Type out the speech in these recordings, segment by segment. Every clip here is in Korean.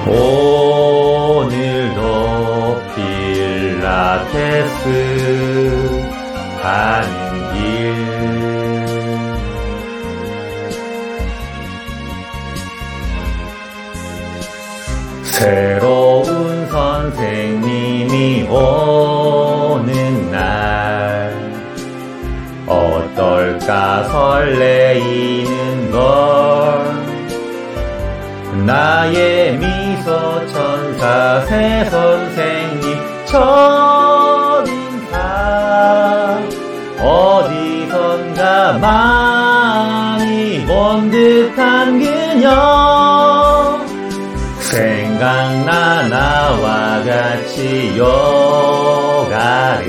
오늘도 필라테스 가는 길 새로운 선생님이 오는 날 어떨까 설레이는 걸 나의 미소 천사 새 선생님 첫인사 어디선가 많이 본 듯한 그녀 생각나 나와 같이 요가를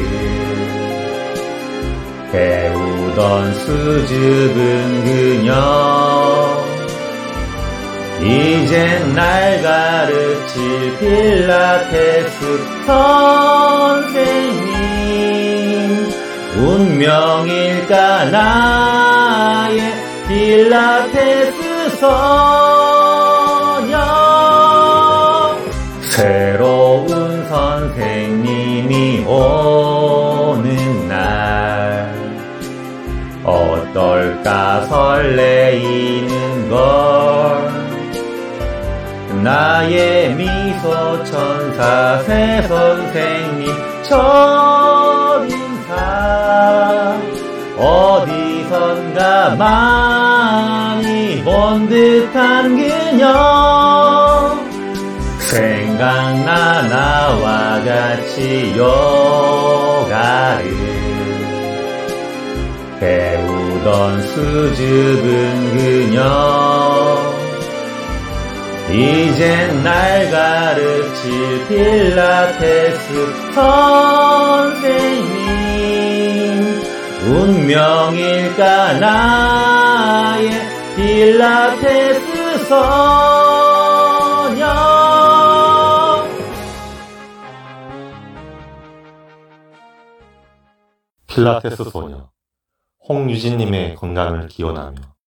배우던 수줍은 그녀 이젠 날 가르칠 필라테스 선생님 운명일까 나의 필라테스 소녀 새로운 선생님이 오는 날 어떨까 설레이는 걸 나의 미소 천사 새 선생님 첫인사 어디선가 많이 본 듯한 그녀 생각나 나와 같이 요가를 배우던 수줍은 그녀 이젠 날 가르칠 필라테스 선생님 운명일까 나의 필라테스 소녀 필라테스 소녀 홍유진님의 건강을 기원하며